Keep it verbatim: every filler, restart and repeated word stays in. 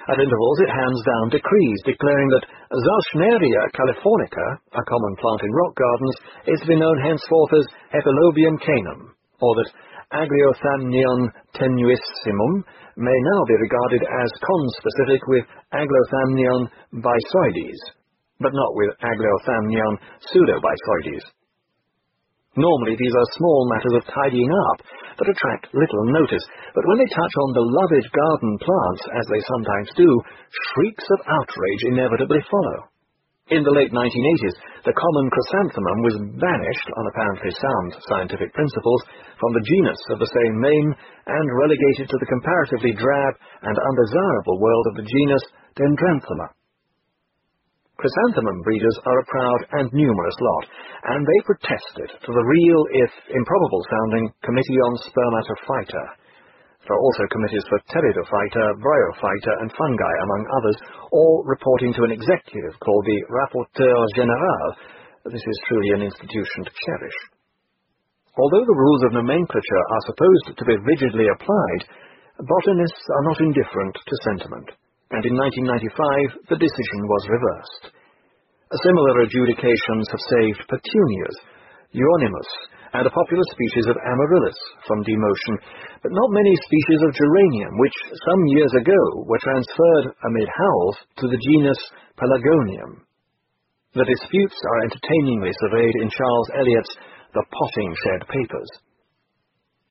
At intervals it hands down decrees declaring that Zalschneria californica, a common plant in rock gardens, is to be known henceforth as Epilobium canum, or that Aglaothamnion tenuissimum may now be regarded as conspecific with Aglaothamnion bisoides, but not with Aglaothamnion pseudobisoides. Normally these are small matters of tidying up that attract little notice, but when they touch on beloved garden plants, as they sometimes do, shrieks of outrage inevitably follow. In the late nineteen eighties, the common chrysanthemum was banished, on apparently sound scientific principles, from the genus of the same name and relegated to the comparatively drab and undesirable world of the genus Dendranthema. Chrysanthemum breeders are a proud and numerous lot, and they protested to the real, if improbable-sounding, Committee on Spermatophyta. There are also committees for Pteridophyta, Bryophyta, and fungi, among others, all reporting to an executive called the Rapporteur Général. This is truly an institution to cherish. Although the rules of nomenclature are supposed to be rigidly applied, botanists are not indifferent to sentiment, and in nineteen ninety-five the decision was reversed. Similar adjudications have saved petunias, euonymus, and a popular species of amaryllis from demotion, but not many species of geranium, which some years ago were transferred amid howls to the genus Pelargonium. The disputes are entertainingly surveyed in Charles Eliot's The Potting Shed Papers.